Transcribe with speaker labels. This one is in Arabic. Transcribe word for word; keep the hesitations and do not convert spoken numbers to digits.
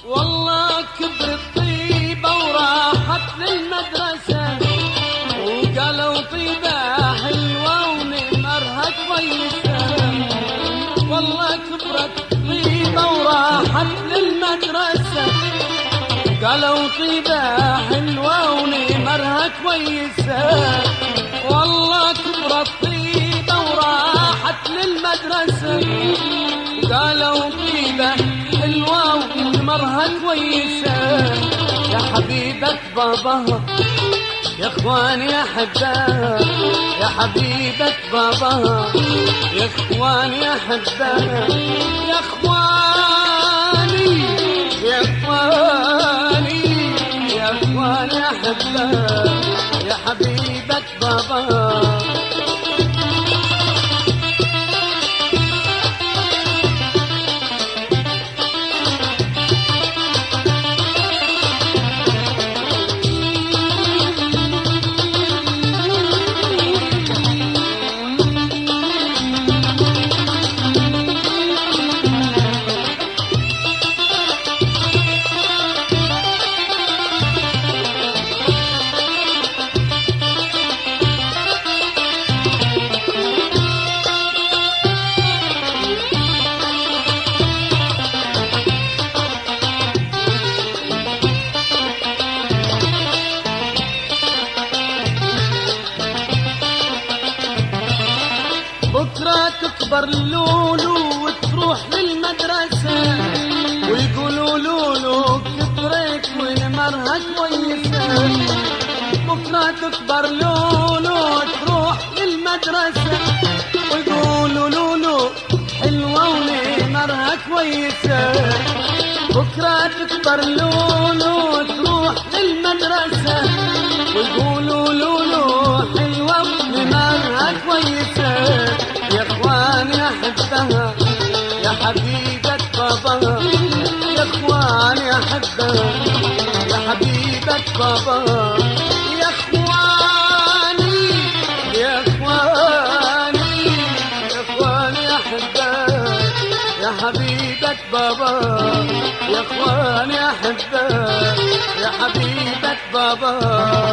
Speaker 1: والله كبرت طيبة وراحت للمدرسة، وقالوا طيبة حلوة ونمرها كويسة. والله كبرت طيبة وراحت للمدرسة، قالوا طيبة حلوة ونمرها كويسة. والله كبرت طيبة وراحت للمدرسة، قالوا طيبة حلوة ونمرها كويسة. يا حبيبة باباها يا اخواني احبها، يا حبيبة باباها يا اخواني احبها. يا اخواني يا اخواني يا اخواني احبها، يا حبيبة باباها. بكرة تكبر لولو وتروح للمدرسة، ويقولوا لولو كبرت ونمرها كويسة. بكرة تكبر لولو وتروح للمدرسة، ويقولوا لولو حلوة ونمرها كويسة. بكرة تكبر لولو وتروح للمدرسة، ويقولوا لولو حلوة ونمرها كويسة. يا اخواني احبها يا حبيبة باباها، يا اخواني احبها يا حبيبة باباها. يا اخواني يا اخواني يا اخواني احبها يا حبيبة باباها، يا اخواني احبها يا حبيبة باباها.